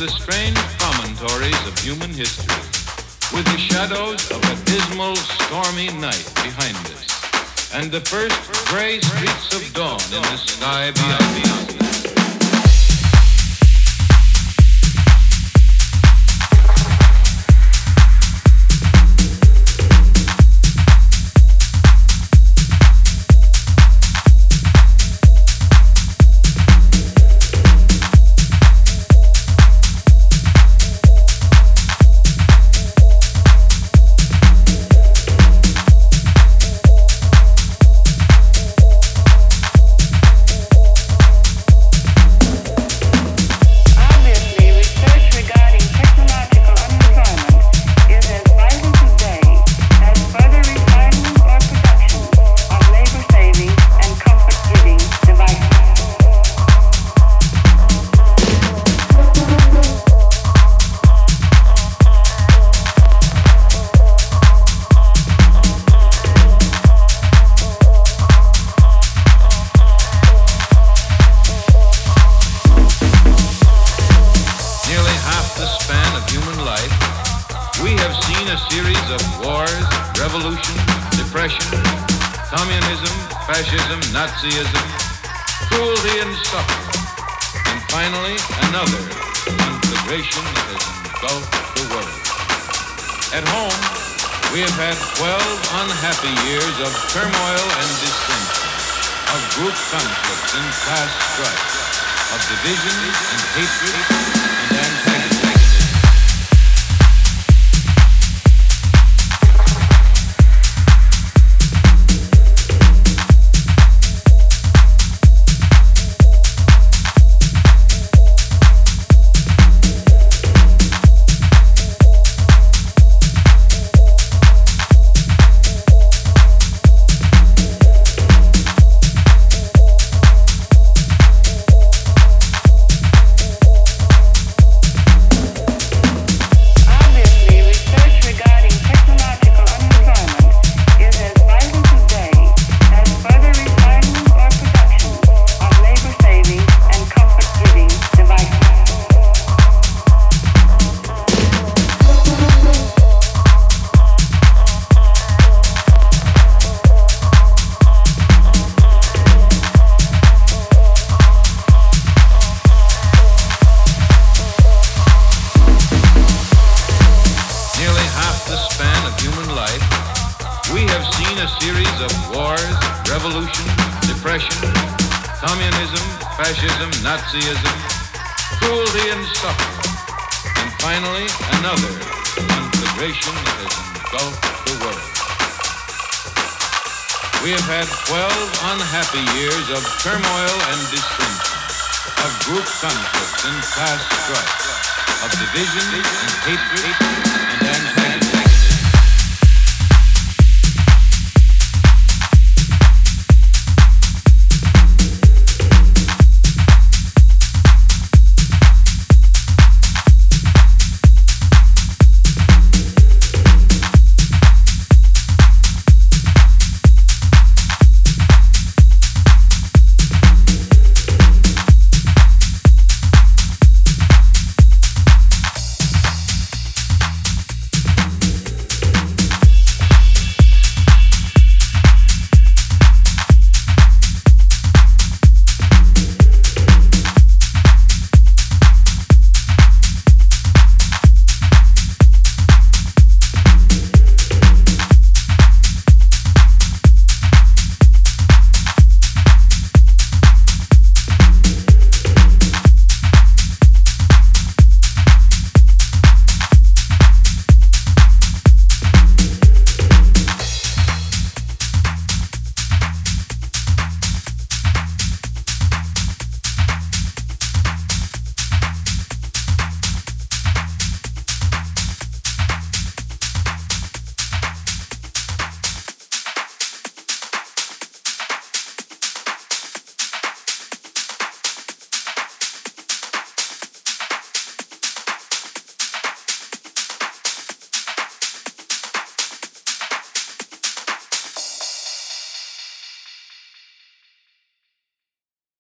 the strange promontories of human history, with the shadows of a dismal, stormy night behind us, and the first gray streaks of dawn in the sky beyond. Nazism, cruelty and suffering, and finally another conflagration that has engulfed the world. At home, we have had 12 unhappy years of turmoil and dissension, of group conflicts and class strife, of division and hatred and antagonism. Nazism, cruelty and suffering, and finally another conflagration that has engulfed the world. We have had 12 unhappy years of turmoil and dissension, of group conflicts and class strife, of division and hatred